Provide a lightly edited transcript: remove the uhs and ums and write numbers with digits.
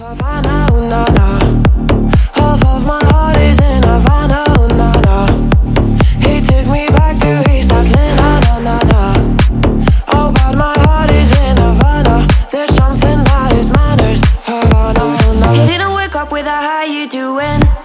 Havana, ooh, na, na. Half of my heart is in Havana, ooh, na, na. He took me back to East Atlanta, na, na, na. Oh, but my heart is in Havana. There's something about his manners, Havana, ooh, na. He didn't wake up with a how you doing.